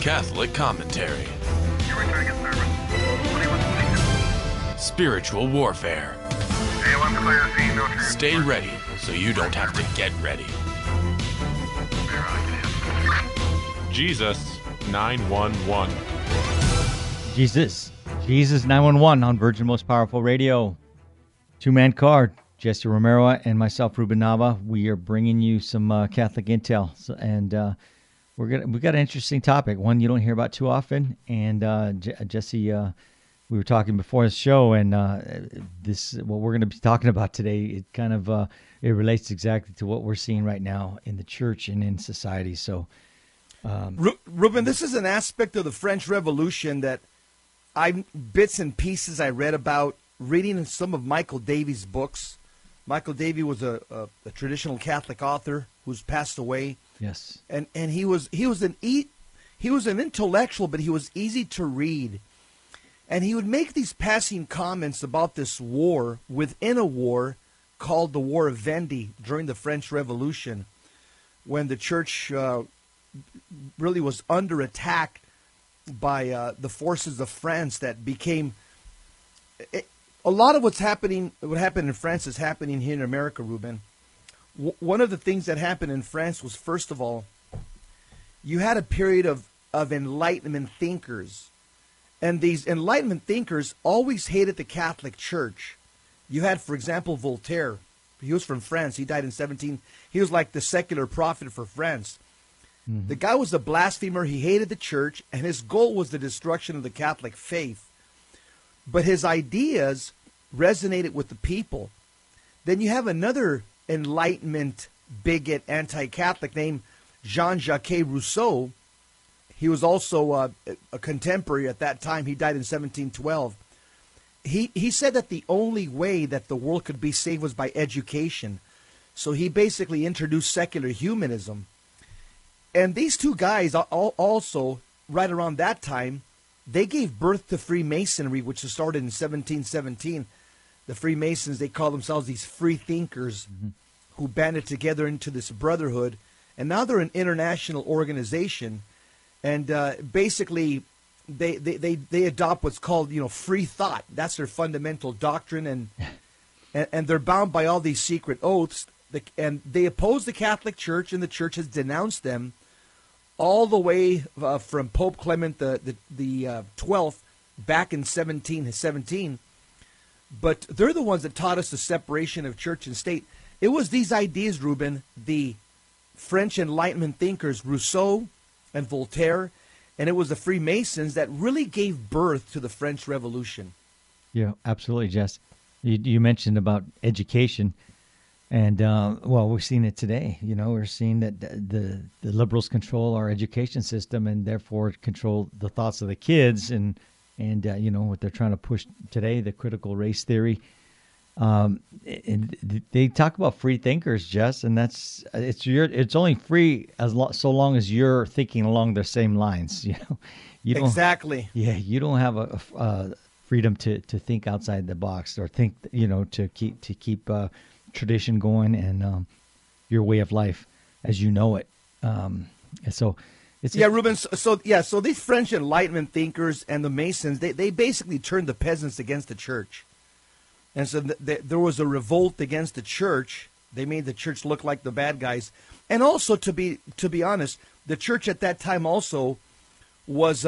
Catholic commentary. Spiritual warfare. Stay ready so you don't have to get ready. Jesus 911. Jesus 911 on Virgin Most Powerful Radio. Two-man card, Jesse Romero and myself, Ruben Nava. We are bringing you some Catholic intel, we got an interesting topic, one you don't hear about too often. And Jesse, we were talking before the show, and what we're going to be talking about today, it kind of it relates exactly to what we're seeing right now in the church and in society. So, Ruben, this is an aspect of the French Revolution that bits and pieces I read about, reading in some of Michael Davies' books. Michael Davies was a traditional Catholic author who's passed away. Yes, and he was an intellectual, but he was easy to read, and he would make these passing comments about this war within a war called the War of Vendée during the French Revolution, when the church really was under attack by the forces of France. That became a lot of what happened in France is happening here in America, Ruben. One of the things that happened in France was, first of all, you had a period of Enlightenment thinkers. And these Enlightenment thinkers always hated the Catholic Church. You had, for example, Voltaire. He was from France. He died in 17. He was like the secular prophet for France. Mm-hmm. The guy was a blasphemer. He hated the church, and his goal was the destruction of the Catholic faith. But his ideas resonated with the people. Then you have another Enlightenment bigot, anti-Catholic named Jean-Jacques Rousseau. He was also a contemporary at that time. He died in 1712. He said that the only way that the world could be saved was by education. So he basically introduced secular humanism. And these two guys also, right around that time, they gave birth to Freemasonry, which started in 1717. The Freemasons, they call themselves these free thinkers who banded together into this brotherhood. And now they're an international organization. And basically, they adopt what's called, free thought. That's their fundamental doctrine. And they're bound by all these secret oaths. And they oppose the Catholic Church, and the Church has denounced them all the way from Pope Clement the 12th back in 1717. But they're the ones that taught us the separation of church and state. It was these ideas, Ruben, the French Enlightenment thinkers, Rousseau and Voltaire, and it was the Freemasons that really gave birth to the French Revolution. Yeah, absolutely, Jess. You mentioned about education, and we're seeing it today. We're seeing that the liberals control our education system and therefore control the thoughts of the kids, and what they're trying to push today, the critical race theory. And they talk about free thinkers, Jess, and it's only free so long as you're thinking along the same lines. You don't, exactly. Yeah, you don't have a freedom to think outside the box, or think to keep tradition going and your way of life as you know it. And so. Ruben. So these French Enlightenment thinkers and the Masons, they basically turned the peasants against the church. And so there was a revolt against the church. They made the church look like the bad guys. And also, to be honest, the church at that time also was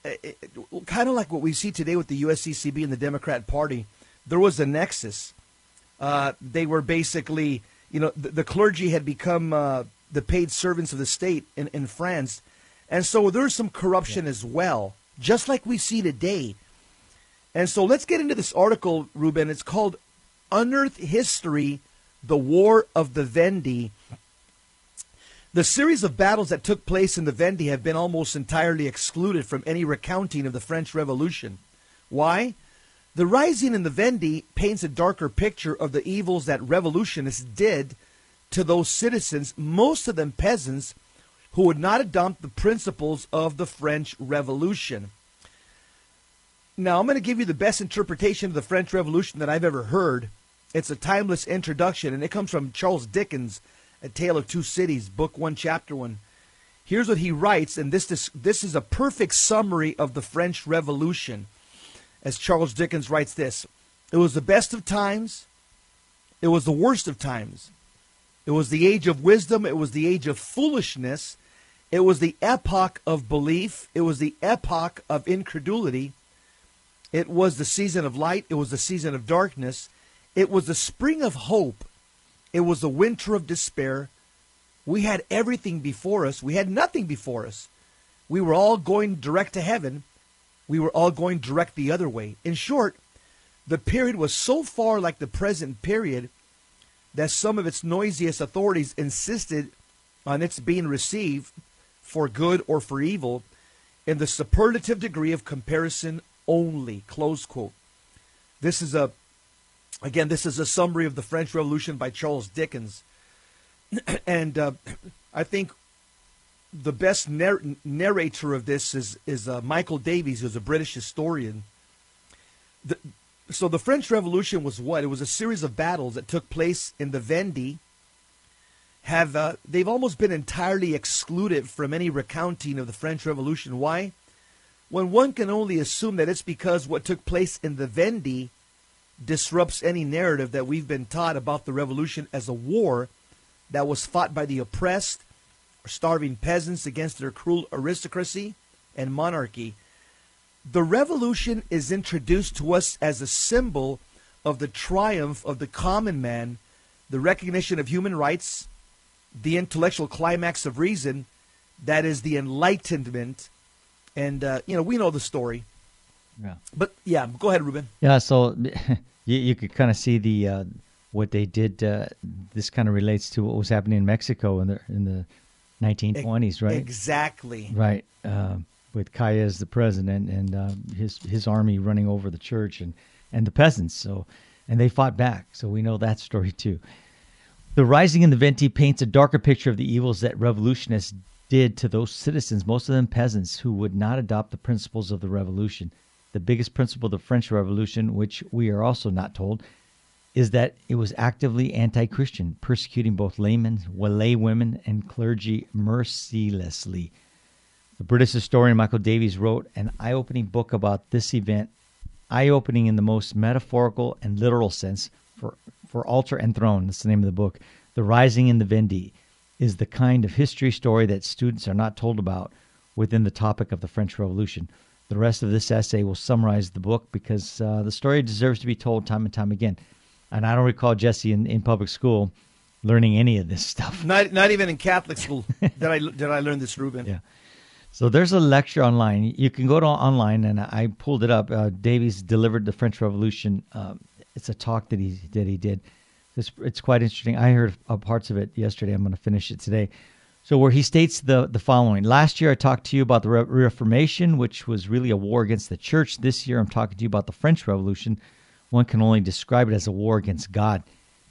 kind of like what we see today with the USCCB and the Democrat Party. There was a nexus. They were basically, the clergy had become the paid servants of the state in France. And so there's some corruption as well, just like we see today. And so let's get into this article, Ruben. It's called Unearthed History, the War of the Vendée. The series of battles that took place in the Vendée have been almost entirely excluded from any recounting of the French Revolution. Why? The rising in the Vendée paints a darker picture of the evils that revolutionists did to those citizens, most of them peasants, who would not adopt the principles of the French Revolution. Now, I'm going to give you the best interpretation of the French Revolution that I've ever heard. It's a timeless introduction, and it comes from Charles Dickens' A Tale of Two Cities, Book 1, Chapter 1. Here's what he writes, and this is a perfect summary of the French Revolution. As Charles Dickens writes this: it was the best of times, it was the worst of times. It was the age of wisdom, it was the age of foolishness, it was the epoch of belief, it was the epoch of incredulity, it was the season of light, it was the season of darkness, it was the spring of hope, it was the winter of despair. We had everything before us, we had nothing before us. We were all going direct to heaven, we were all going direct the other way. In short, the period was so far like the present period that some of its noisiest authorities insisted on its being received for good or for evil in the superlative degree of comparison only, close quote. This is a summary of the French Revolution by Charles Dickens. And I think the best narrator of this is Michael Davies, who's a British historian. So the French Revolution was what? It was a series of battles that took place in the Vendée. They've almost been entirely excluded from any recounting of the French Revolution. Why? When one can only assume that it's because what took place in the Vendée disrupts any narrative that we've been taught about the revolution as a war that was fought by the oppressed or starving peasants against their cruel aristocracy and monarchy. The revolution is introduced to us as a symbol of the triumph of the common man, the recognition of human rights, the intellectual climax of reason, that is the Enlightenment. And, we know the story. Yeah. But, yeah, go ahead, Ruben. Yeah, so you could kind of see the what they did. This kind of relates to what was happening in Mexico in the 1920s, right? Exactly. Right. With Calles as the president and his army running over the church and the peasants. So, and they fought back. So we know that story too. The Rising in the Vendée paints a darker picture of the evils that revolutionists did to those citizens, most of them peasants, who would not adopt the principles of the revolution. The biggest principle of the French Revolution, which we are also not told, is that it was actively anti-Christian, persecuting both laymen, lay women, and clergy mercilessly. The British historian Michael Davies wrote an eye-opening book about this event, eye-opening in the most metaphorical and literal sense for altar and throne. That's the name of the book. The Rising in the Vendée is the kind of history story that students are not told about within the topic of the French Revolution. The rest of this essay will summarize the book because the story deserves to be told time and time again. And I don't recall, Jesse, in public school learning any of this stuff. Not even in Catholic school did I learn this, Ruben. Yeah. So there's a lecture online. You can go to online, and I pulled it up. Davies delivered the French Revolution. It's a talk that he did. It's quite interesting. I heard parts of it yesterday. I'm going to finish it today. So where he states the following: last year I talked to you about the Reformation, which was really a war against the church. This year I'm talking to you about the French Revolution. One can only describe it as a war against God.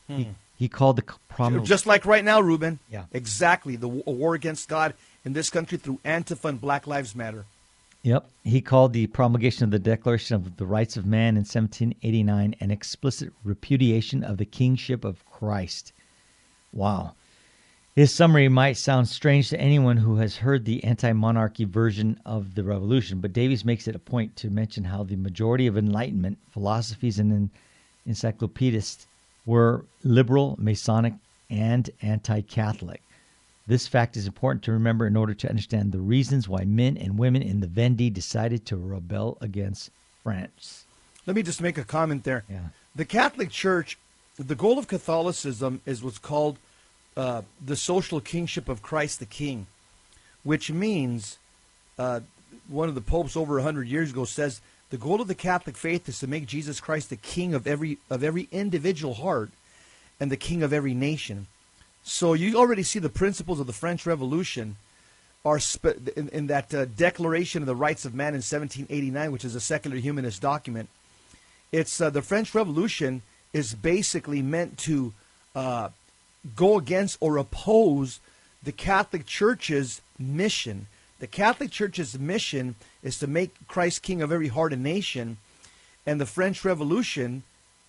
He called the just like right now, Ruben. Yeah, exactly. A war against God in this country through Antifa and Black Lives Matter. Yep. He called the promulgation of the Declaration of the Rights of Man in 1789 an explicit repudiation of the kingship of Christ. Wow. His summary might sound strange to anyone who has heard the anti-monarchy version of the revolution, but Davies makes it a point to mention how the majority of Enlightenment philosophies and encyclopedists were liberal, Masonic, and anti-Catholic. This fact is important to remember in order to understand the reasons why men and women in the Vendée decided to rebel against France. Let me just make a comment there. Yeah. The Catholic Church, the goal of Catholicism is what's called the social kingship of Christ the King, which means one of the popes over 100 years ago says the goal of the Catholic faith is to make Jesus Christ the king of every individual heart and the king of every nation. So you already see the principles of the French Revolution are in that Declaration of the Rights of Man in 1789, which is a secular humanist document. It's the French Revolution is basically meant to go against or oppose the Catholic Church's mission. The Catholic Church's mission is to make Christ king of every heart and nation, and the French Revolution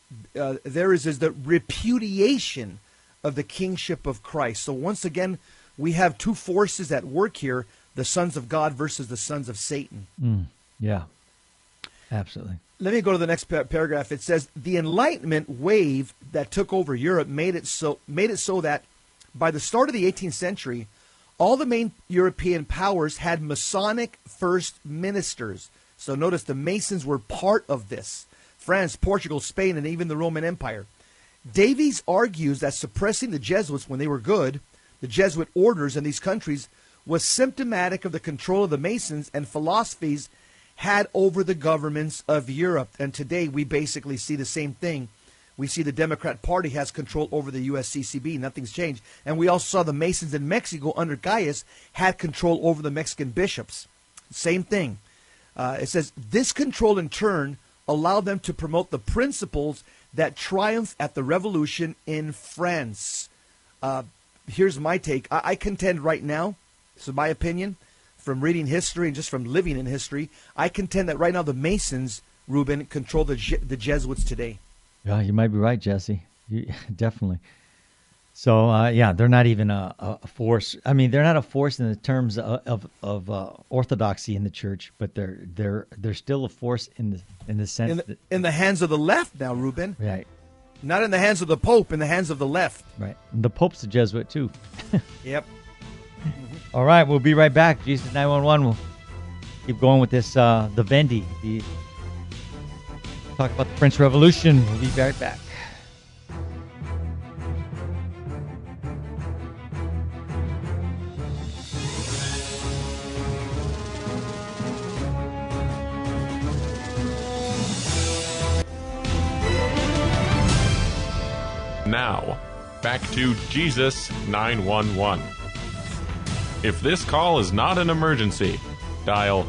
is the repudiation of the kingship of Christ. So once again, we have two forces at work here, the sons of God versus the sons of Satan. Yeah, absolutely. Let me go to the next paragraph. It says, the Enlightenment wave that took over Europe made it so that by the start of the 18th century, all the main European powers had Masonic first ministers. So notice the Masons were part of this. France, Portugal, Spain, and even the Roman Empire. Davies argues that suppressing the Jesuits when they were good, the Jesuit orders in these countries, was symptomatic of the control of the Masons and philosophies had over the governments of Europe. And today we basically see the same thing. We see the Democrat Party has control over the USCCB. Nothing's changed. And we also saw the Masons in Mexico under Gaius had control over the Mexican bishops. Same thing. It says, this control in turn allowed them to promote the principles that triumphed at the revolution in France. Here's my take. I contend right now, this is my opinion, from reading history and just from living in history, I contend that right now the Masons, Ruben, control the Jesuits today. Yeah, you might be right, Jesse. Definitely. So, yeah, they're not even a force. I mean, they're not a force in the terms of orthodoxy in the church, but they're still a force in the sense in the hands of the left now, Ruben. Right. Not in the hands of the Pope, in the hands of the left. Right. And the Pope's a Jesuit too. Yep. All right, we'll be right back. Jesus 911. We'll keep going with this. The Vendy. Talk about the French Revolution. We'll be right back. Now, back to Jesus 911. If this call is not an emergency, dial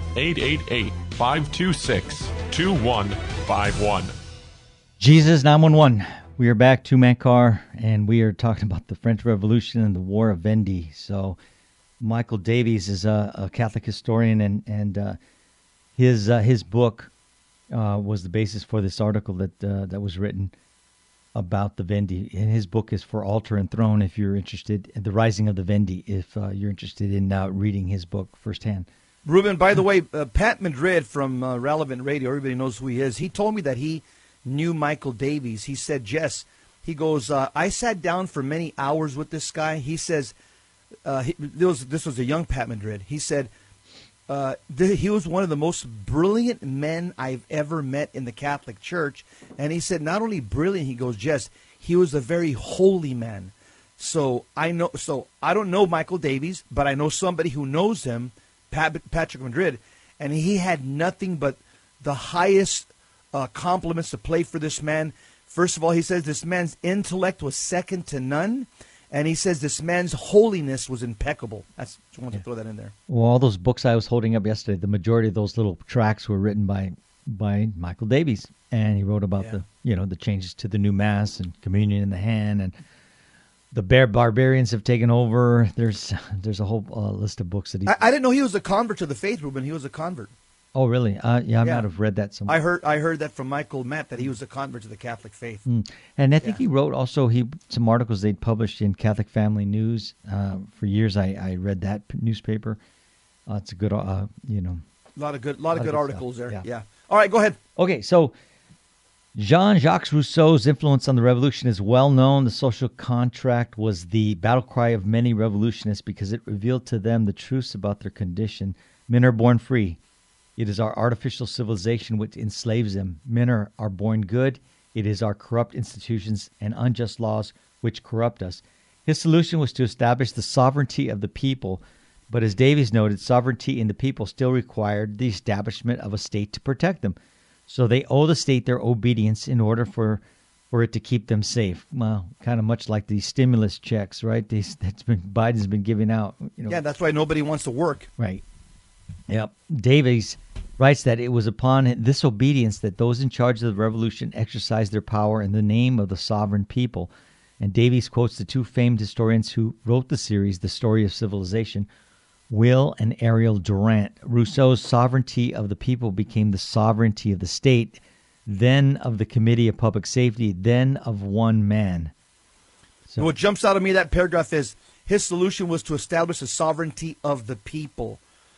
888-526-2151. Jesus 911. We are back, Two-Man Car, and we are talking about the French Revolution and the War of Vendée. So Michael Davies is a Catholic historian, and his book was the basis for this article that was written about the Vendée. And his book is For Altar and Throne, if you're interested, in the Rising of the Vendée, if you're interested in reading his book firsthand. Ruben, by the way, Pat Madrid from Relevant Radio, everybody knows who he is. He told me that he knew Michael Davies. He said, Jess, he goes, I sat down for many hours with this guy. He says, this was a young Pat Madrid. He said, he was one of the most brilliant men I've ever met in the Catholic Church. And he said, not only brilliant, he goes, Jess, he was a very holy man. So I don't know Michael Davies, but I know somebody who knows him, Patrick Madrid, and he had nothing but the highest compliments to play for this man. First of all, he says this man's intellect was second to none. And he says this man's holiness was impeccable. I just want to throw that in there. Well, all those books I was holding up yesterday, the majority of those little tracts were written by Michael Davies, and he wrote about the changes to the new Mass and communion in the hand, and the barbarians have taken over. There's a whole list of books that he. I didn't know he was a convert to the faith, Ruben. He was a convert. Oh, really? I might have read that somewhere. I heard that from Michael Matt, that he was a convert to the Catholic faith. And I think he wrote also some articles they'd published in Catholic Family News. For years, I read that newspaper. It's a good, a lot of good articles stuff there. Yeah. All right, go ahead. Okay, so Jean-Jacques Rousseau's influence on the revolution is well known. The social contract was the battle cry of many revolutionists because it revealed to them the truths about their condition. Men are born free. It is our artificial civilization which enslaves them. Men are born good. It is our corrupt institutions and unjust laws which corrupt us. His solution was to establish the sovereignty of the people, but as Davies noted, sovereignty in the people still required the establishment of a state to protect them. So they owe the state their obedience in order for it to keep them safe. Well, kind of much like the stimulus checks, right? Biden's been giving out. Yeah, that's why nobody wants to work. Right. Yep. Davies writes that it was upon this obedience that those in charge of the revolution exercised their power in the name of the sovereign people. And Davies quotes the two famed historians who wrote the series, The Story of Civilization, Will and Ariel Durant. Rousseau's sovereignty of the people became the sovereignty of the state, then of the Committee of Public Safety, then of one man. So what jumps out of me that paragraph is, his solution was to establish the sovereignty of the people.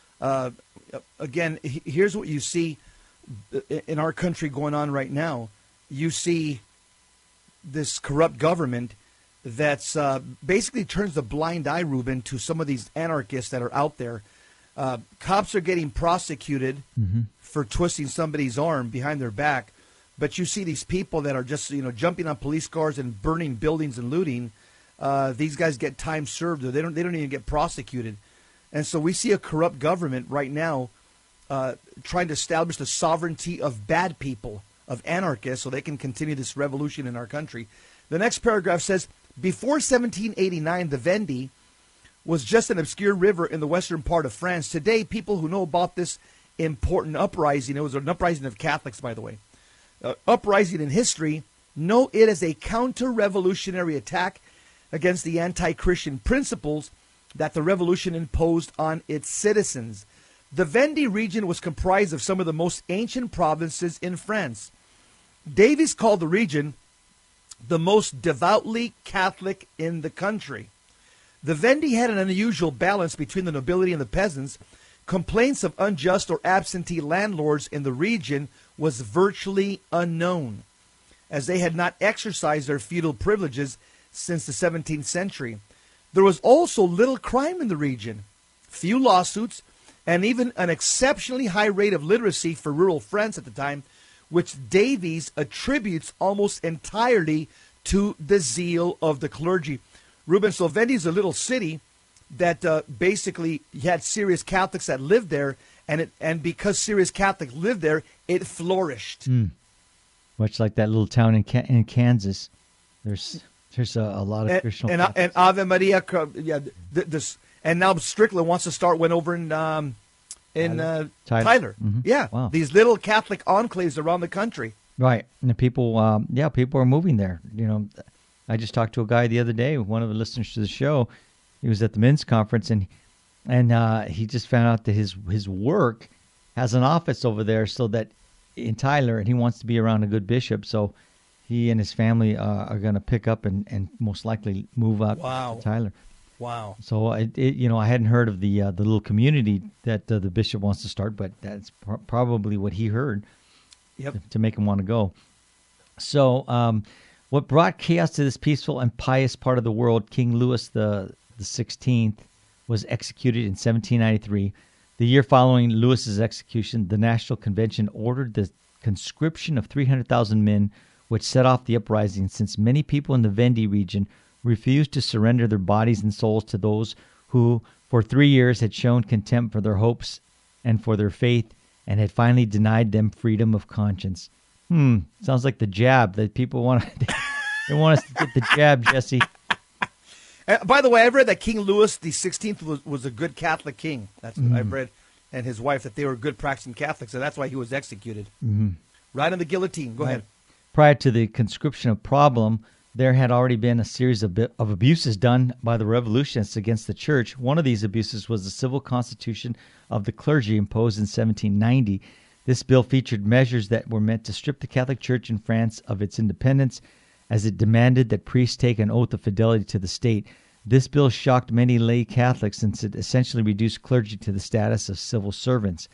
Again, here's what you see in our country going on right now. You see this corrupt government that's basically turns the blind eye, Ruben, to some of these anarchists that are out there. Cops are getting prosecuted for twisting somebody's arm behind their back, but you see these people that are just jumping on police cars and burning buildings and looting. These guys get time served, or they don't even get prosecuted. And so we see a corrupt government right now trying to establish the sovereignty of bad people, of anarchists, so they can continue this revolution in our country. The next paragraph says, before 1789, the Vendée was just an obscure river in the western part of France. Today, people who know about this important uprising, it was an uprising of Catholics, by the way, uprising in history, know it as a counter-revolutionary attack against the anti-Christian principles that the revolution imposed on its citizens. The Vendée region was comprised of some of the most ancient provinces in France. Davies called the region the most devoutly Catholic in the country. The Vendée had an unusual balance between the nobility and the peasants. Complaints of unjust or absentee landlords in the region was virtually unknown, as they had not exercised their feudal privileges since the 17th century. There was also little crime in the region, few lawsuits, and even an exceptionally high rate of literacy for rural France at the time, which Davies attributes almost entirely to the zeal of the clergy. Ruben, so Vendée is a little city that basically had serious Catholics that lived there, and because serious Catholics lived there, it flourished. Much like that little town in Kansas, there's a lot of Christian Catholics. And Ave Maria, and now Strickland wants to start one over in Tyler. Mm-hmm. Yeah, wow. These little Catholic enclaves around the country. Right, and the people, people are moving there. I just talked to a guy the other day, one of the listeners to the show. He was at the men's conference, and he just found out that his work has an office over there, so that in Tyler, and he wants to be around a good bishop. So he and his family are going to pick up and most likely move out to Tyler. Wow. So I hadn't heard of the little community that the bishop wants to start, but that's probably what he heard. Yep. To make him want to go. So what brought chaos to this peaceful and pious part of the world, King Louis the 16th was executed in 1793. The year following Louis's execution, the National Convention ordered the conscription of 300,000 men, which set off the uprising, since many people in the Vendée region refused to surrender their bodies and souls to those who, for 3 years, had shown contempt for their hopes and for their faith, and had finally denied them freedom of conscience. Sounds like the jab that people want. They want us to get the jab, Jesse. By the way, I've read that King Louis the 16th was a good Catholic king. That's what I've read, and his wife, that they were good practicing Catholics, and that's why he was executed. Right on the guillotine. Go ahead. Prior to the conscription of Problem, there had already been a series of abuses done by the revolutionists against the church. One of these abuses was the Civil Constitution of the Clergy, imposed in 1790. This bill featured measures that were meant to strip the Catholic Church in France of its independence, as it demanded that priests take an oath of fidelity to the state. This bill shocked many lay Catholics, since it essentially reduced clergy to the status of civil servants.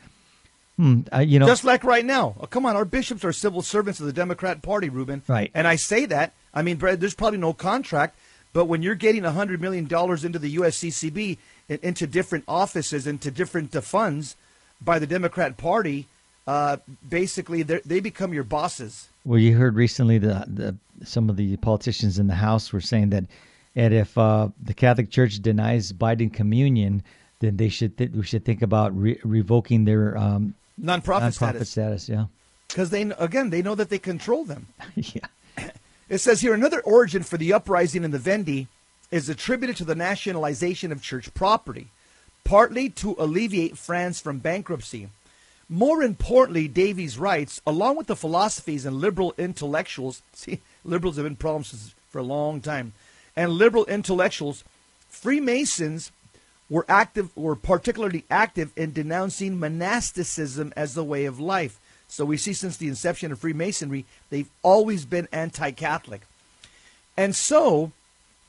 Just like right now. Oh, come on, our bishops are civil servants of the Democrat Party, Ruben. Right. And I say that. I mean, there's probably no contract, but when you're getting $100 million into the USCCB, into different offices, into different funds by the Democrat Party, basically they become your bosses. Well, you heard recently some of the politicians in the House were saying that if the Catholic Church denies Biden communion, then we should think about revoking their nonprofit status. Yeah, because they know that they control them. Yeah. It says here, another origin for the uprising in the Vendée is attributed to the nationalization of church property, partly to alleviate France from bankruptcy. More importantly, Davies writes, along with the philosophies and liberal intellectuals, see, liberals have been problems for a long time, and liberal intellectuals, Freemasons were particularly active in denouncing monasticism as the way of life. So we see since the inception of Freemasonry, they've always been anti-Catholic. And so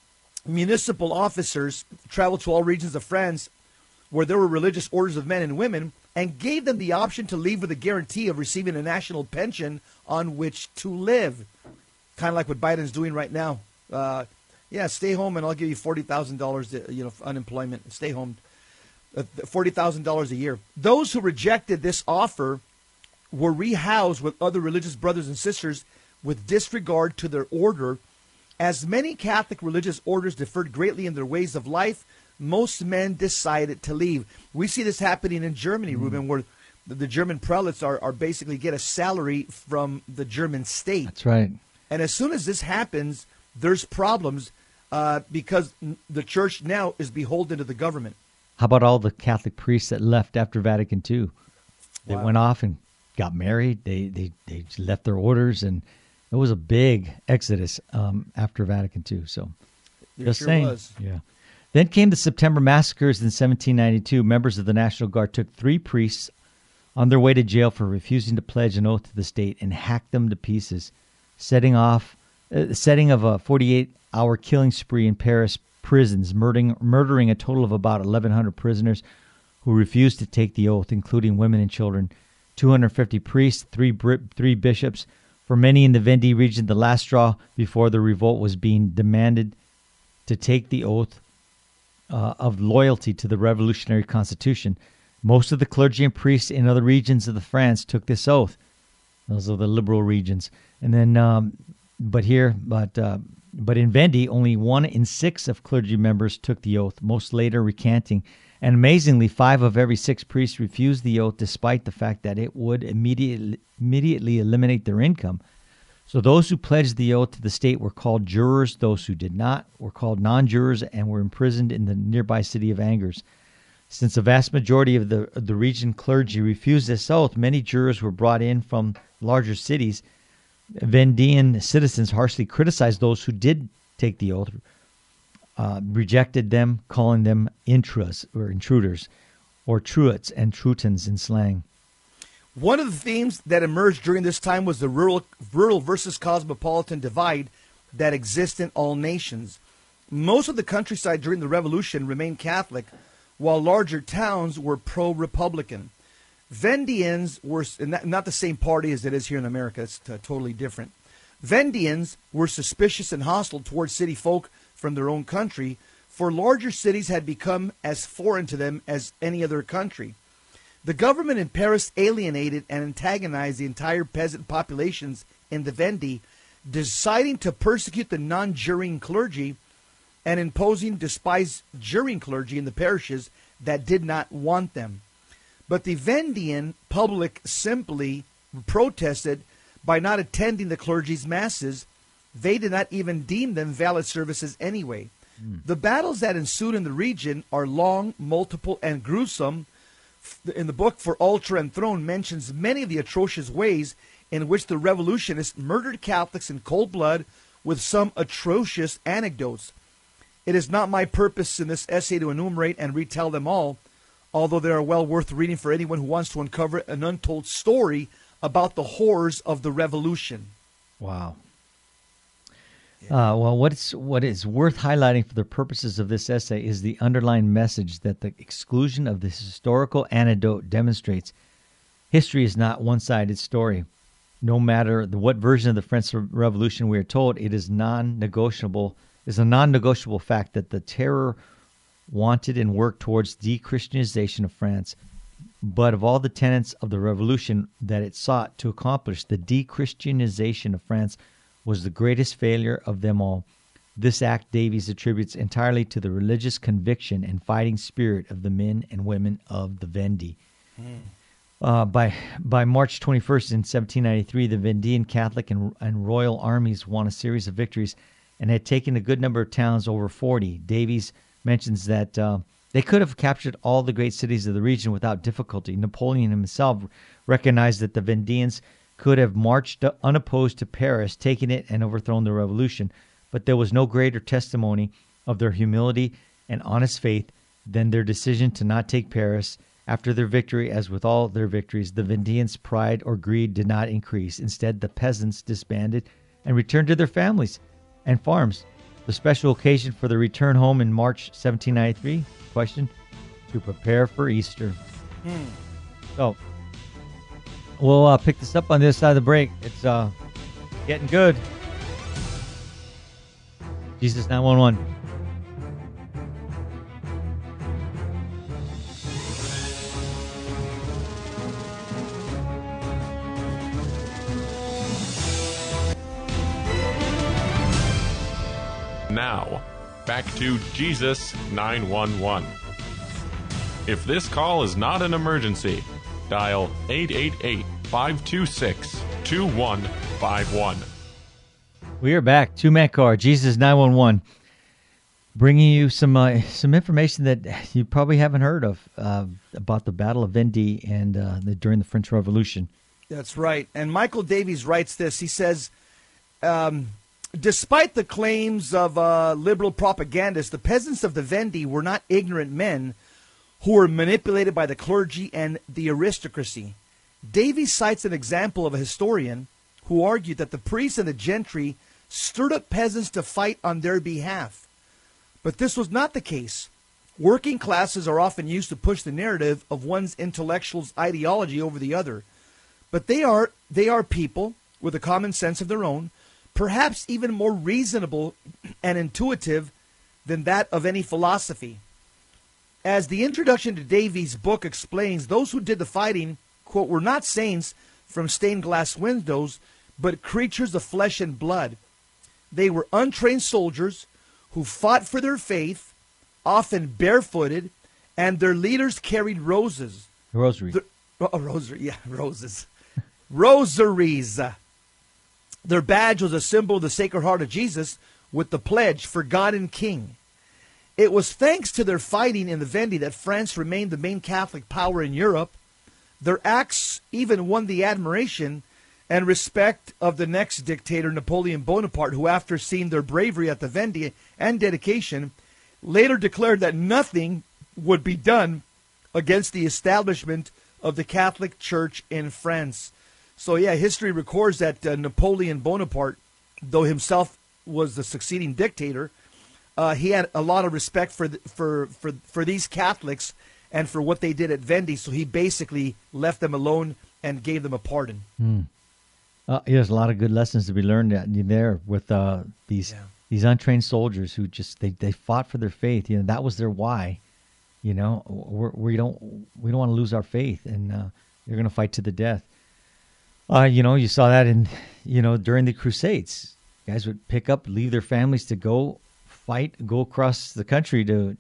municipal officers traveled to all regions of France where there were religious orders of men and women and gave them the option to leave with a guarantee of receiving a national pension on which to live. Kind of like what Biden's doing right now. Stay home and I'll give you $40,000, unemployment. Stay home. $40,000 a year. Those who rejected this offer were rehoused with other religious brothers and sisters with disregard to their order. As many Catholic religious orders differed greatly in their ways of life, most men decided to leave. We see this happening in Germany, Ruben, where the German prelates are basically get a salary from the German state. That's right. And as soon as this happens, there's problems because the church now is beholden to the government. How about all the Catholic priests that left after Vatican II? They went off and got married. They left their orders, and it was a big exodus after Vatican II. So, just saying. Was. Yeah. Then came the September massacres in 1792. Members of the National Guard took 3 priests on their way to jail for refusing to pledge an oath to the state and hacked them to pieces, setting of a 48-hour killing spree in Paris prisons, murdering a total of about 1,100 prisoners who refused to take the oath, including women and children. 250 priests, 3 bishops. For many in the Vendée region, the last straw before the revolt was being demanded to take the oath of loyalty to the revolutionary constitution. Most of the clergy and priests in other regions of France took this oath. Those are the liberal regions. And then, but in Vendée, only 1 in 6 of clergy members took the oath, most later recanting. And amazingly, 5 of every 6 priests refused the oath, despite the fact that it would immediately eliminate their income. So those who pledged the oath to the state were called jurors. Those who did not were called non-jurors and were imprisoned in the nearby city of Angers. Since the vast majority of the region clergy refused this oath, many jurors were brought in from larger cities. Vendéan citizens harshly criticized those who did take the oath, rejected them, calling them intruders, or truants and trutans in slang. One of the themes that emerged during this time was the rural versus cosmopolitan divide that exists in all nations. Most of the countryside during the Revolution remained Catholic, while larger towns were pro-Republican. Vendéans were not the same party as it is here in America. It's totally different. Vendéans were suspicious and hostile towards city folk from their own country, for larger cities had become as foreign to them as any other country. The government in Paris alienated and antagonized the entire peasant populations in the Vendée, deciding to persecute the non-juring clergy and imposing despised juring clergy in the parishes that did not want them. But the Vendéan public simply protested by not attending the clergy's masses. They did not even deem them valid services anyway. The battles that ensued in the region are long, multiple, and gruesome. In the book For Altar and Throne mentions many of the atrocious ways in which the revolutionists murdered Catholics in cold blood, with some atrocious anecdotes. It is not my purpose in this essay to enumerate and retell them all, although they are well worth reading for anyone who wants to uncover an untold story about the horrors of the revolution. Wow. Well, what is worth highlighting for the purposes of this essay is the underlying message that the exclusion of this historical anecdote demonstrates. History is not one-sided story. No matter what version of the French Revolution we are told, it is a non-negotiable fact that the terror wanted and worked towards de-Christianization of France. But of all the tenets of the revolution that it sought to accomplish, the de-Christianization of France was the greatest failure of them all. This act Davies attributes entirely to the religious conviction and fighting spirit of the men and women of the Vendée. By March 21st in 1793, the Vendéan Catholic and Royal armies won a series of victories and had taken a good number of towns, over 40. Davies mentions that they could have captured all the great cities of the region without difficulty. Napoleon himself recognized that the Vendéans could have marched unopposed to Paris, taken it, and overthrown the revolution. But there was no greater testimony of their humility and honest faith than their decision to not take Paris. After their victory, as with all their victories, the Vendéans' pride or greed did not increase. Instead, the peasants disbanded and returned to their families and farms. The special occasion for the return home in March 1793. Question: to prepare for Easter. So we'll pick this up on this side of the break. It's getting good. Jesus 911. Now, back to Jesus 911. If this call is not an emergency, dial 888-526-2151. We are back. Two-man car, Jesus 911, bringing you some information that you probably haven't heard of about the Battle of Vendee and during the French Revolution. That's right. And Michael Davies writes this. He says, despite the claims of liberal propagandists, the peasants of the Vendee were not ignorant men who were manipulated by the clergy and the aristocracy. Davies cites an example of a historian who argued that the priests and the gentry stirred up peasants to fight on their behalf. But this was not the case. Working classes are often used to push the narrative of one's intellectual's ideology over the other. But they are people with a common sense of their own, perhaps even more reasonable and intuitive than that of any philosophy. As the introduction to Davies' book explains, those who did the fighting, quote, were not saints from stained glass windows, but creatures of flesh and blood. They were untrained soldiers who fought for their faith, often barefooted, and their leaders carried roses. Rosaries. Roses. Rosaries. Their badge was a symbol of the Sacred Heart of Jesus with the pledge for God and King. It was thanks to their fighting in the Vendee that France remained the main Catholic power in Europe. Their acts even won the admiration and respect of the next dictator, Napoleon Bonaparte, who, after seeing their bravery at the Vendee and dedication, later declared that nothing would be done against the establishment of the Catholic Church in France. So, yeah, history records that Napoleon Bonaparte, though himself was the succeeding dictator, he had a lot of respect for these Catholics and for what they did at Vendee. So he basically left them alone and gave them a pardon. There's a lot of good lessons to be learned there with these untrained soldiers who just they fought for their faith. You know, that was their why. You know, we don't want to lose our faith, and they're going to fight to the death. You know, you saw that during the Crusades. Guys would pick up, leave their families to go fight, go across the country to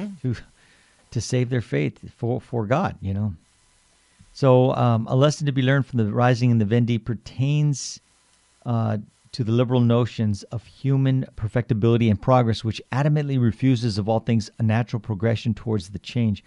save their faith for God, you know. So a lesson to be learned from the rising in the Vendee pertains to the liberal notions of human perfectibility and progress, which adamantly refuses of all things a natural progression towards the change.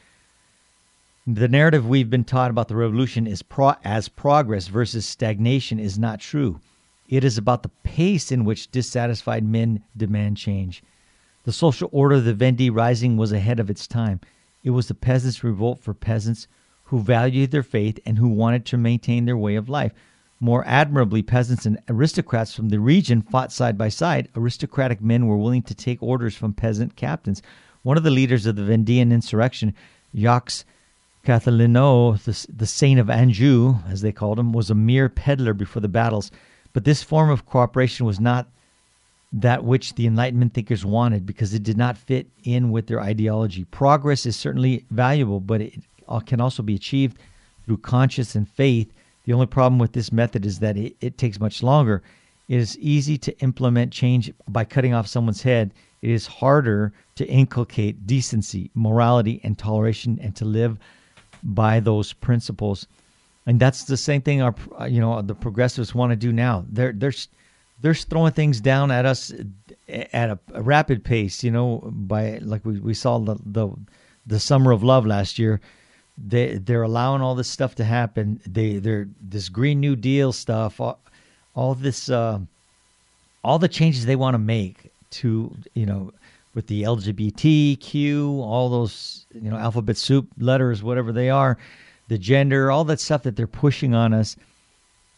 The narrative we've been taught about the revolution is as progress versus stagnation is not true. It is about the pace in which dissatisfied men demand change. The social order of the Vendee Rising was ahead of its time. It was the peasants' revolt for peasants who valued their faith and who wanted to maintain their way of life. More admirably, peasants and aristocrats from the region fought side by side. Aristocratic men were willing to take orders from peasant captains. One of the leaders of the Vendean insurrection, Jacques Cathelineau, the Saint of Anjou, as they called him, was a mere peddler before the battles. But this form of cooperation was not that which the Enlightenment thinkers wanted, because it did not fit in with their ideology. Progress is certainly valuable, but it can also be achieved through conscience and faith. The only problem with this method is that it takes much longer. It is easy to implement change by cutting off someone's head. It is harder to inculcate decency, morality, and toleration, and to live by those principles. And that's the same thing the progressives want to do now. They're throwing things down at us at a rapid pace, by like we saw the Summer of Love last year. They're allowing all this stuff to happen. They're this Green New Deal stuff, all this, all the changes they want to make to, with the LGBTQ, all those, alphabet soup letters, whatever they are, the gender, all that stuff that they're pushing on us.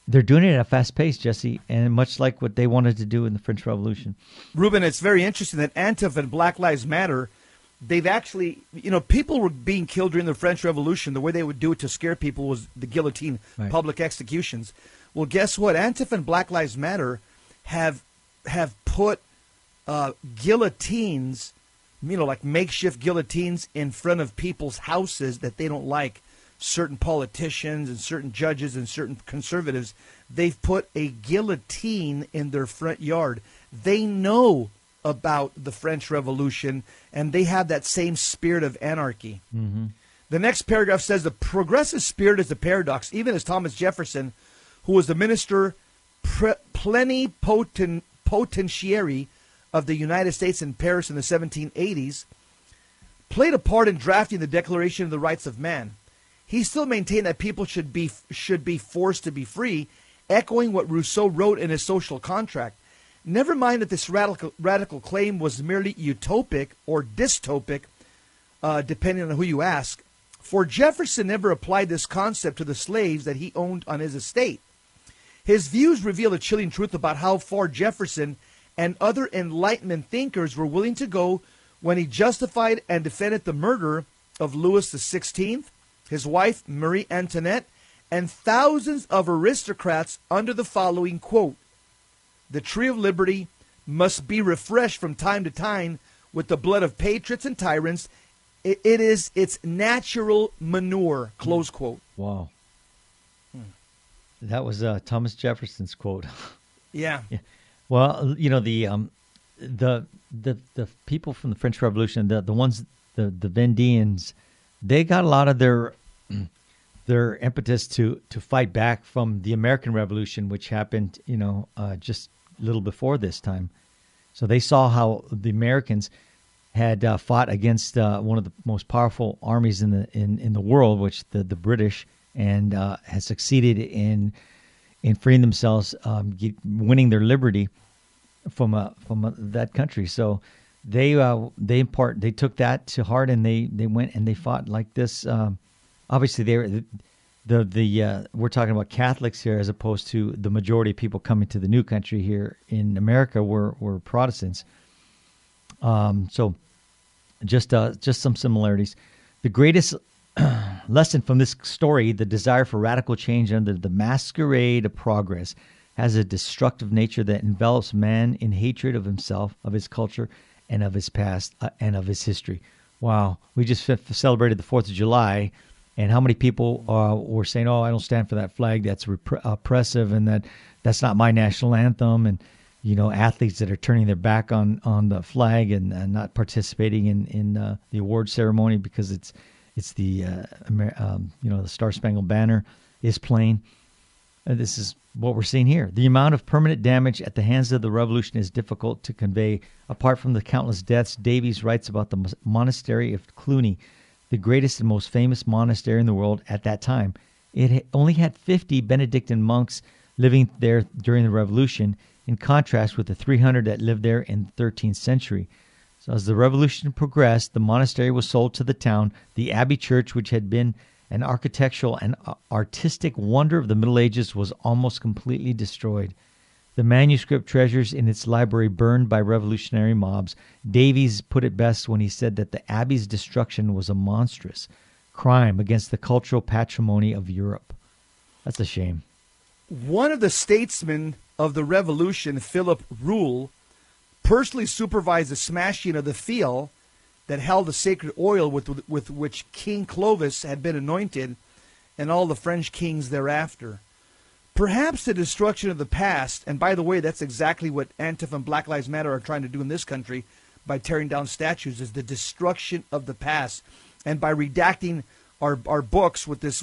they're doing it at a fast pace, Jesse, and much like what they wanted to do in the French Revolution. Ruben, it's very interesting that Antifa and Black Lives Matter, they've actually, people were being killed during the French Revolution. The way they would do it to scare people was the guillotine, Right. public executions. Well, guess what? Antifa and Black Lives Matter have put guillotines, like makeshift guillotines in front of people's houses that they don't like. Certain politicians and certain judges and certain conservatives, they've put a guillotine in their front yard. They know about the French Revolution, and they have that same spirit of anarchy. Mm-hmm. The next paragraph says the progressive spirit is a paradox, even as Thomas Jefferson, who was the minister plenipotentiary of the United States in Paris in the 1780s, played a part in drafting the Declaration of the Rights of Man. He still maintained that people should be forced to be free, echoing what Rousseau wrote in his Social Contract. Never mind that this radical claim was merely utopic or dystopic, depending on who you ask. For Jefferson never applied this concept to the slaves that he owned on his estate. His views reveal a chilling truth about how far Jefferson and other Enlightenment thinkers were willing to go when he justified and defended the murder of Louis XVI, his wife Marie Antoinette, and thousands of aristocrats under the following quote: "The tree of liberty must be refreshed from time to time with the blood of patriots and tyrants. It is its natural manure," close quote. Wow. That was Thomas Jefferson's quote. Yeah. Yeah. Well, the people from the French Revolution, the Vendeans, they got a lot of their impetus to fight back from the American Revolution, which happened, just a little before this time. So they saw how the Americans had fought against one of the most powerful armies in the world, which the British, and has succeeded in freeing themselves, winning their liberty from that country. So they took that to heart, and they went and they fought like this. Obviously, we're talking about Catholics here, as opposed to the majority of people coming to the new country here in America were Protestants. So just some similarities. The greatest lesson from this story: the desire for radical change under the masquerade of progress has a destructive nature that envelops man in hatred of himself, of his culture, and of his past, and of his history. Wow. We just celebrated the 4th of July, and how many people were saying, "Oh, I don't stand for that flag. That's oppressive, and that's not my national anthem." And, athletes that are turning their back on the flag and not participating in the award ceremony because it's the the Star Spangled Banner is playing. This is what we're seeing here. The amount of permanent damage at the hands of the revolution is difficult to convey. Apart from the countless deaths, Davies writes about the monastery of Cluny, the greatest and most famous monastery in the world at that time. It only had 50 Benedictine monks living there during the revolution, in contrast with the 300 that lived there in the 13th century. So as the revolution progressed, the monastery was sold to the town. The abbey church, which had been an architectural and artistic wonder of the Middle Ages, was almost completely destroyed. The manuscript treasures in its library burned by revolutionary mobs. Davies put it best when he said that the abbey's destruction was a monstrous crime against the cultural patrimony of Europe. That's a shame. One of the statesmen of the revolution, Philip Roule, personally supervised the smashing of the phial that held the sacred oil with which King Clovis had been anointed, and all the French kings thereafter. Perhaps the destruction of the past, and by the way, that's exactly what Antifa and Black Lives Matter are trying to do in this country by tearing down statues, is the destruction of the past. And by redacting our books with this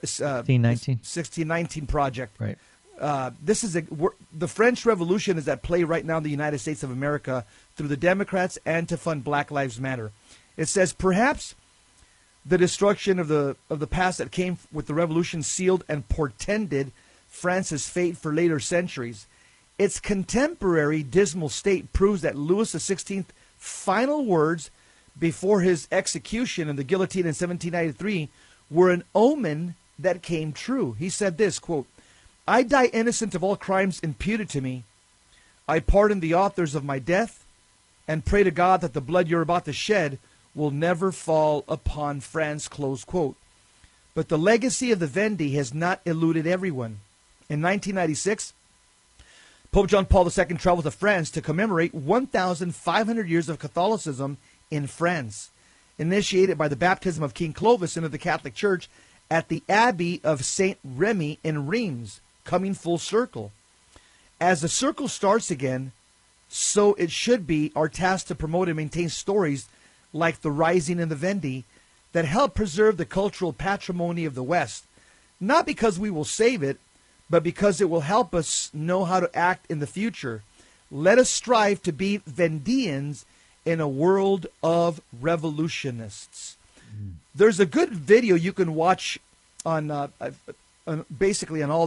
1619 project. Right. This is the French Revolution is at play right now in the United States of America through the Democrats, Antifa, and Black Lives Matter. It says perhaps the destruction of the past that came with the revolution sealed and portended France's fate for later centuries. Its contemporary dismal state proves that Louis XVI's final words before his execution in the guillotine in 1793 were an omen that came true. He said this, quote, I die innocent of all crimes imputed to me. I pardon the authors of my death and pray to God that the blood you're about to shed will never fall upon France, close quote. But the legacy of the Vendy has not eluded everyone. In 1996, Pope John Paul II traveled to France to commemorate 1,500 years of Catholicism in France, initiated by the baptism of King Clovis into the Catholic Church at the Abbey of Saint Remy in Reims, coming full circle. As the circle starts again, so it should be our task to promote and maintain stories like the Rising and the Vendy that help preserve the cultural patrimony of the West, not because we will save it, but because it will help us know how to act in the future. Let us strive to be Vendians in a world of revolutionists. There's a good video you can watch on basically on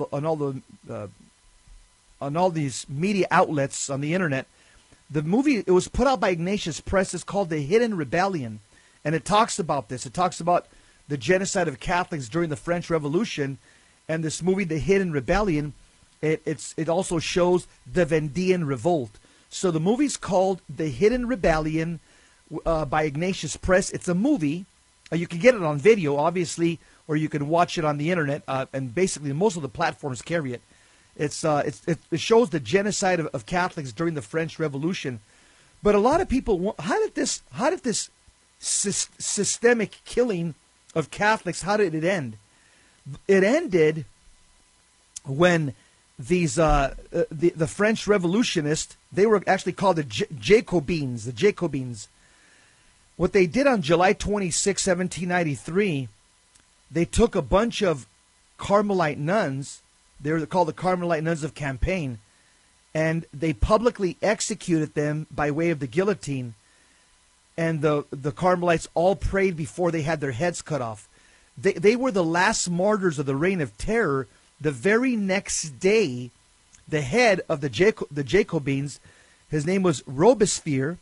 all these media outlets on the internet. The movie, it was put out by Ignatius Press. It's called The Hidden Rebellion, and it talks about this. It talks about the genocide of Catholics during the French Revolution. And this movie, The Hidden Rebellion, it also shows the Vendean Revolt. So the movie's called The Hidden Rebellion by Ignatius Press. It's a movie. You can get it on video, obviously, or you can watch it on the internet. And basically, most of the platforms carry it. It shows the genocide of Catholics during the French Revolution. But a lot of people, how did this systemic killing of Catholics, how did it end? It ended when these the French revolutionists, they were actually called the Jacobins. The Jacobins. What they did on July 26, 1793, they took a bunch of Carmelite nuns. They were called the Carmelite Nuns of Campaign, and they publicly executed them by way of the guillotine. And the Carmelites all prayed before they had their heads cut off. They were the last martyrs of the Reign of Terror. The very next day, the head of the Jacobins, his name was Robespierre.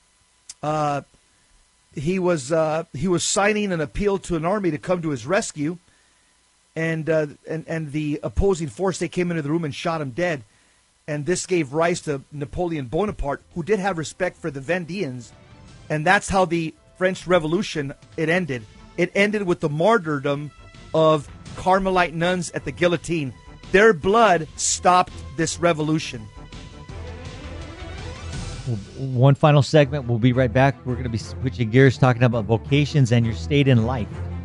He was signing an appeal to an army to come to his rescue, and the opposing force, they came into the room and shot him dead. And this gave rise to Napoleon Bonaparte, who did have respect for the Vendeans, and that's how the French Revolution ended. It ended with the martyrdom of Carmelite nuns at the guillotine. Their blood stopped this revolution. One final segment. We'll be right back. We're going to be switching gears, talking about vocations and your state in life.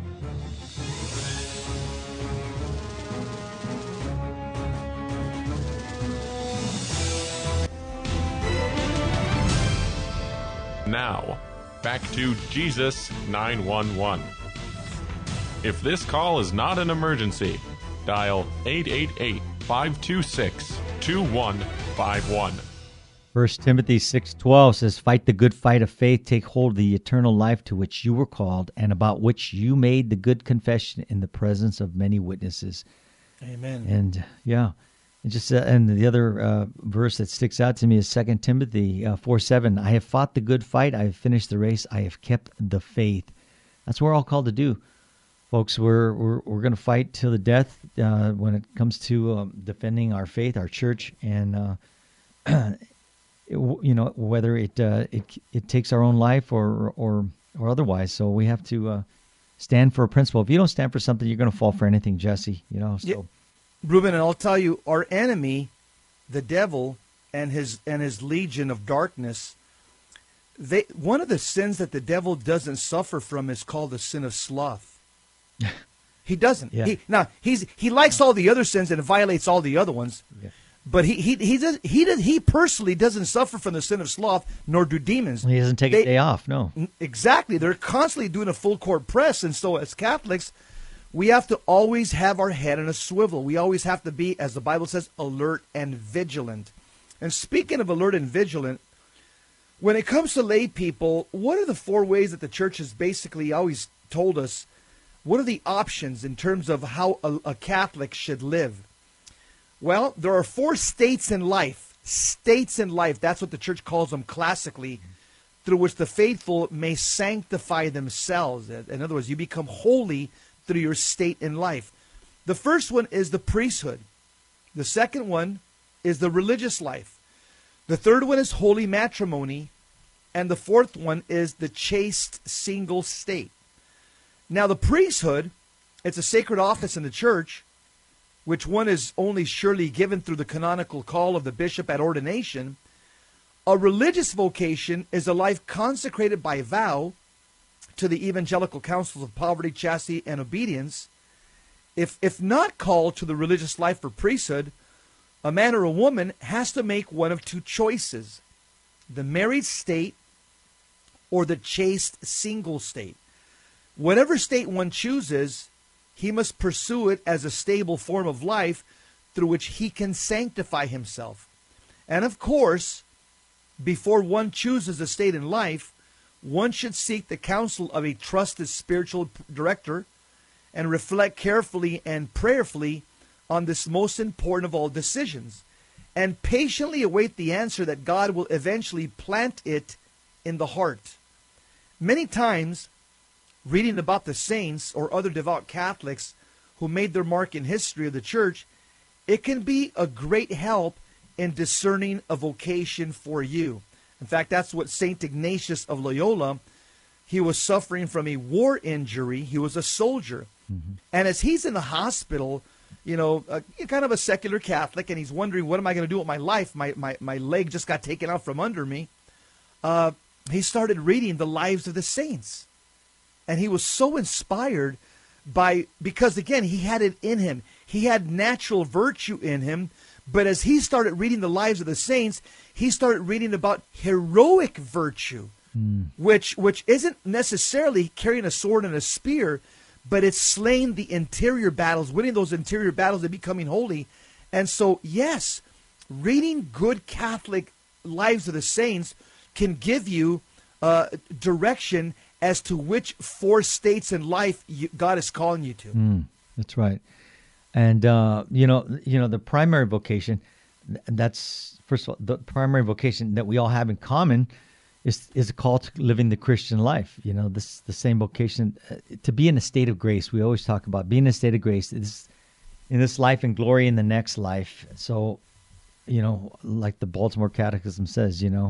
Now, back to Jesus 911. If this call is not an emergency, dial 888-526-2151. 1 Timothy 6:12 says, "Fight the good fight of faith, take hold of the eternal life to which you were called, and about which you made the good confession in the presence of many witnesses." Amen. And and the other verse that sticks out to me is 2 Timothy 4:7. "I have fought the good fight, I have finished the race, I have kept the faith." That's what we're all called to do, folks. We're going to fight till the death when it comes to defending our faith, our church, and whether it takes our own life or otherwise. So we have to stand for a principle. If you don't stand for something, you're going to fall for anything, Jesse. So. Yeah. Ruben, and I'll tell you, our enemy, the devil, and his legion of darkness, one of the sins that the devil doesn't suffer from is called the sin of sloth. He doesn't. Yeah. He likes all the other sins and violates all the other ones. Yeah. But he personally doesn't suffer from the sin of sloth, nor do demons. He doesn't take a day off, no. Exactly. They're constantly doing a full court press, and so as Catholics, we have to always have our head in a swivel. We always have to be, as the Bible says, alert and vigilant. And speaking of alert and vigilant, when it comes to lay people, what are the 4 ways that the church has basically always told us? What are the options in terms of how a Catholic should live? Well, there are 4 states in life. States in life, that's what the church calls them classically, through which the faithful may sanctify themselves. In other words, you become holy through your state in life. The first one is the priesthood. The second one is the religious life. The third one is holy matrimony. And the fourth one is the chaste single state. Now, the priesthood, it's a sacred office in the church, which one is only surely given through the canonical call of the bishop at ordination. A religious vocation is a life consecrated by vow to the evangelical counsels of poverty, chastity, and obedience. If not called to the religious life for priesthood, a man or a woman has to make one of two choices: the married state or the chaste single state. Whatever state one chooses, he must pursue it as a stable form of life through which he can sanctify himself. And of course, before one chooses a state in life, one should seek the counsel of a trusted spiritual director and reflect carefully and prayerfully on this most important of all decisions, and patiently await the answer that God will eventually plant it in the heart. Many times, reading about the saints or other devout Catholics who made their mark in history of the church, it can be a great help in discerning a vocation for you. In fact, that's what St. Ignatius of Loyola, he was suffering from a war injury. He was a soldier. Mm-hmm. And as he's in the hospital, kind of a secular Catholic, and he's wondering, what am I going to do with my life? My leg just got taken out from under me. He started reading the lives of the saints. And he was so inspired because again, he had it in him. He had natural virtue in him. But as he started reading the lives of the saints, he started reading about heroic virtue, which isn't necessarily carrying a sword and a spear, but it's slaying the interior battles, winning those interior battles and becoming holy. And so, yes, reading good Catholic lives of the saints can give you direction as to which four states in life God is calling you to. That's right. And, the primary vocation, that's, first of all, the primary vocation that we all have in common is a call to living the Christian life. The same vocation, to be in a state of grace. We always talk about being in a state of grace in this life and glory in the next life. So, like the Baltimore Catechism says, you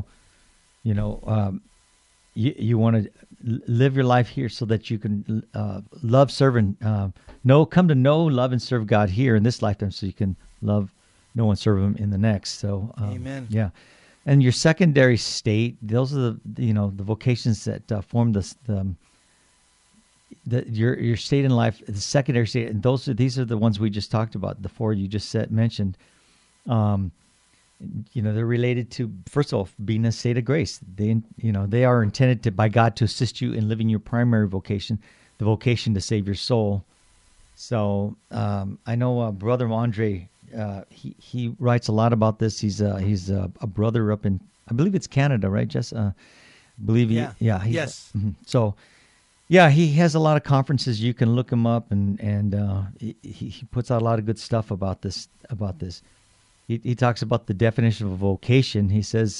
want to live your life here so that you can love, serve, and come to know, love, and serve God here in this lifetime, so you can love, know, and serve Him in the next. So, Amen. Yeah, and your secondary state; those are the vocations that form your state in life, the secondary state, and these are the ones we just talked about. The four you just mentioned. They're related to, first of all, being in a state of grace. They are intended by God to assist you in living your primary vocation, the vocation to save your soul. So I know Brother Andre, he writes a lot about this. He's a brother up in, I believe it's Canada, right, Jess? Yes. So, yeah, he has a lot of conferences. You can look him up, and he puts out a lot of good stuff about this. He talks about the definition of a vocation. He says,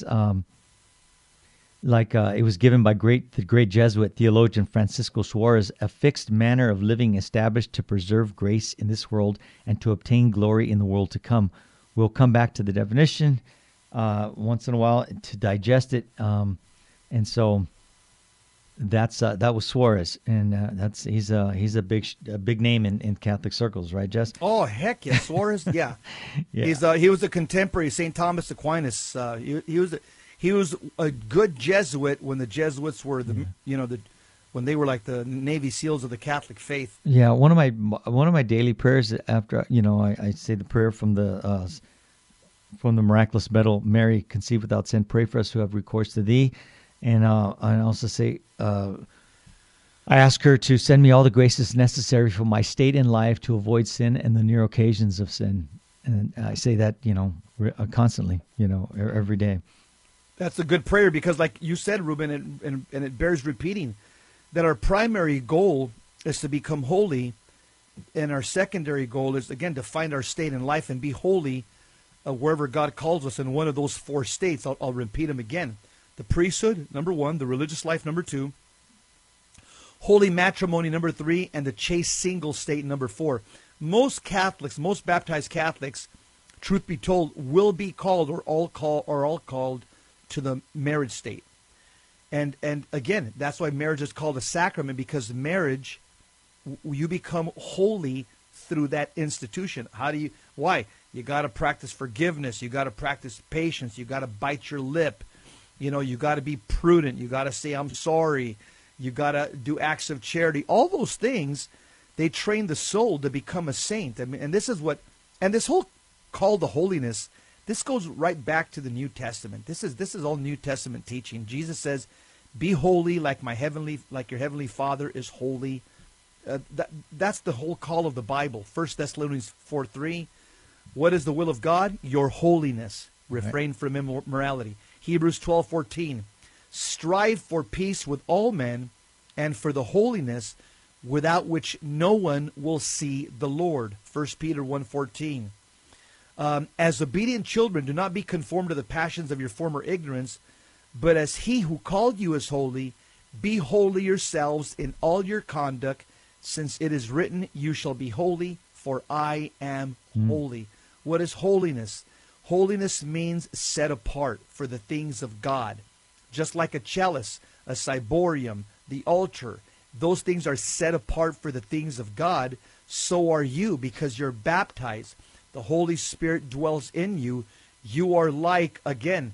it was given by the great Jesuit theologian Francisco Suarez, a fixed manner of living established to preserve grace in this world and to obtain glory in the world to come. We'll come back to the definition once in a while to digest it. And so that was Suarez, and he's a big name in Catholic circles, right, Jess? Oh, heck yeah, Suarez, yeah. Yeah. He was a contemporary of St. Thomas Aquinas. He was a good Jesuit when the Jesuits were when they were like the Navy SEALs of the Catholic faith. Yeah, one of my daily prayers after I say the prayer from the miraculous medal, Mary, conceived without sin, pray for us who have recourse to Thee. And I also say, I ask her to send me all the graces necessary for my state in life to avoid sin and the near occasions of sin. And I say that, constantly, every day. That's a good prayer because, like you said, Ruben, and it bears repeating, that our primary goal is to become holy, and our secondary goal is, again, to find our state in life and be holy wherever God calls us in one of those four states. I'll repeat them again. The priesthood, number 1, the religious life, number 2, holy matrimony, number 3, and the chaste single state, number 4. Most baptized Catholics truth be told, will be called or all called to the marriage state. And again, that's why marriage is called a sacrament, because marriage, you become holy through that institution. Why? You got to practice forgiveness. You got to practice patience. You got to bite your lip. You got to be prudent. You got to say, I'm sorry. You got to do acts of charity. All those things, they train the soul to become a saint. I mean, and this whole call to holiness, this goes right back to the New Testament. This is all New Testament teaching. Jesus says, "Be holy, like your heavenly Father is holy." That's the whole call of the Bible. 1 Thessalonians 4:3. What is the will of God? Your holiness. Refrain from immorality. Hebrews 12:14. Strive for peace with all men, and for the holiness without which no one will see the Lord. 1 Peter 1:14. As obedient children, do not be conformed to the passions of your former ignorance, but as he who called you is holy, be holy yourselves in all your conduct, since it is written, you shall be holy, for I am holy. What is holiness? Holiness means set apart for the things of God. Just like a chalice, a ciborium, the altar, those things are set apart for the things of God. So are you, because you're baptized. The Holy Spirit dwells in you. You are like, again,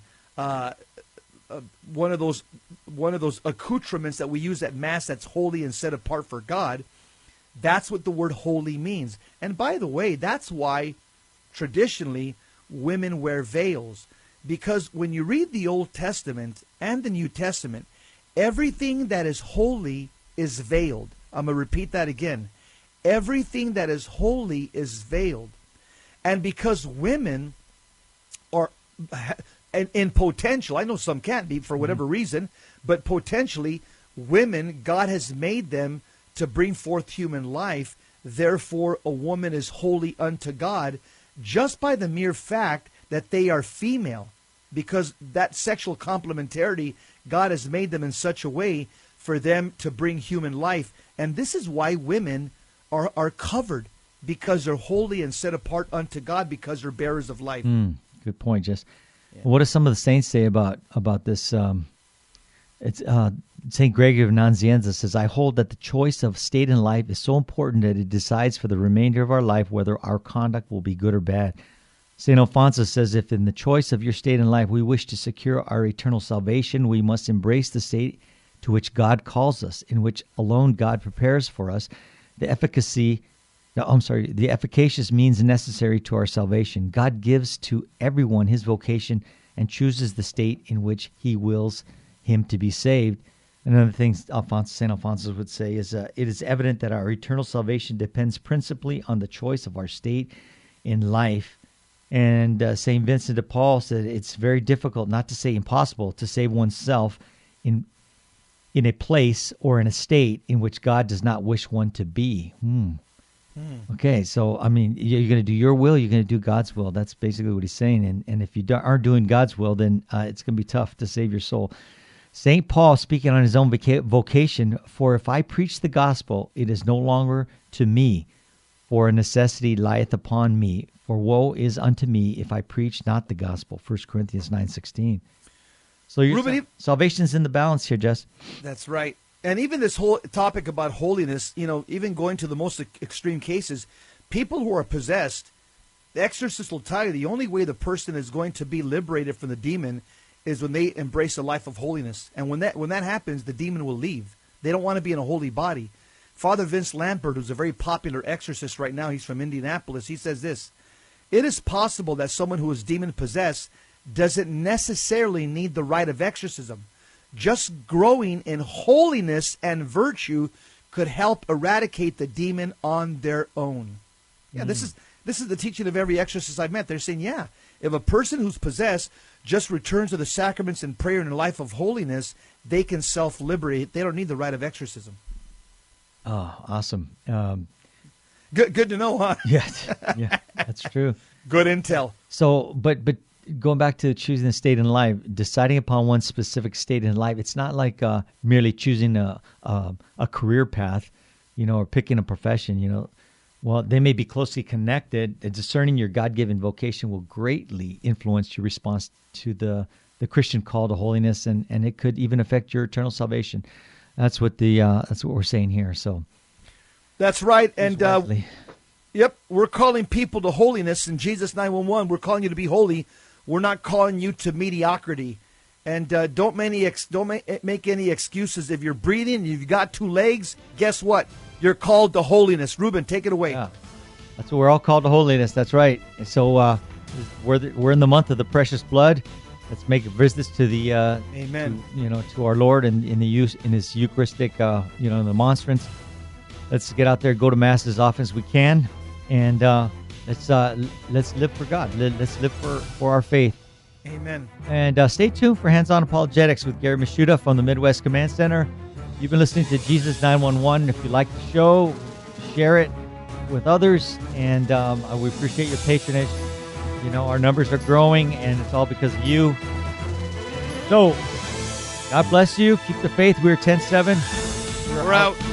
one of those accoutrements that we use at Mass that's holy and set apart for God. That's what the word holy means. And by the way, that's why traditionally women wear veils. Because when you read the Old Testament and the New Testament, everything that is holy is veiled. I'm going to repeat that again. Everything that is holy is veiled. And because women are in potential, I know some can't be for whatever reason, but potentially women, God has made them to bring forth human life. Therefore, a woman is holy unto God just by the mere fact that they are female, because that sexual complementarity, God has made them in such a way for them to bring human life. And this is why women are covered, because they're holy and set apart unto God, because they're bearers of life. Good point, Jess. Yeah. What do some of the saints say about this? It's St. Gregory of Nazianzus says, I hold that the choice of state in life is so important that it decides for the remainder of our life whether our conduct will be good or bad. St. Alphonsus says, if in the choice of your state in life we wish to secure our eternal salvation, we must embrace the state to which God calls us, in which alone God prepares for us the efficacious means necessary to our salvation. God gives to everyone his vocation and chooses the state in which he wills him to be saved. Another thing St. Alphonsus would say is, it is evident that our eternal salvation depends principally on the choice of our state in life. And St. Vincent de Paul said it's very difficult, not to say impossible, to save oneself in a place or in a state in which God does not wish one to be. Okay, so, I mean, you're going to do your will, you're going to do God's will. That's basically what he's saying. And if you aren't doing God's will, then it's going to be tough to save your soul. St. Paul, speaking on his own vocation, for if I preach the gospel, it is no longer to me, for a necessity lieth upon me. For woe is unto me if I preach not the gospel. 1 Corinthians 9:16. So your salvation's in the balance here, Jess. That's right. And even this whole topic about holiness, even going to the most extreme cases, people who are possessed, the exorcist will tell you the only way the person is going to be liberated from the demon is when they embrace a life of holiness. And when that happens, the demon will leave. They don't want to be in a holy body. Father Vince Lampert, who's a very popular exorcist right now, he's from Indianapolis, he says this: it is possible that someone who is demon-possessed doesn't necessarily need the rite of exorcism. Just growing in holiness and virtue could help eradicate the demon on their own. Yeah, this is the teaching of every exorcist I've met. They're saying, yeah, if a person who's possessed just returns to the sacraments and prayer and a life of holiness, they can self-liberate. They don't need the rite of exorcism. Oh, awesome. Good to know, huh? Yeah, that's true. Good intel. So, but going back to choosing a state in life, deciding upon one specific state in life, it's not like merely choosing a career path, or picking a profession. Well, they may be closely connected. Discerning your God-given vocation will greatly influence your response to the Christian call to holiness, and it could even affect your eternal salvation. That's what we're saying here. So that's right. And wisely. Yep, we're calling people to holiness in Jesus 911. We're calling you to be holy. We're not calling you to mediocrity. And don't make any excuses. If you're breathing, you've got 2 legs, guess what? You're called to holiness. Ruben, take it away. Yeah. That's what we're all called to holiness. That's right. And so we're in the month of the precious blood. Let's make visits to the Amen. To our Lord in His Eucharistic the monstrance. Let's get out there, go to Mass as often as we can, and let's live for God. Let's live for our faith. Amen. And stay tuned for Hands-On Apologetics with Gary Mishuda from the Midwest Command Center. You've been listening to Jesus 911. If you like the show, share it with others, and we appreciate your patronage. Our numbers are growing, and it's all because of you. So, God bless you. Keep the faith. We're 10-7. We're out.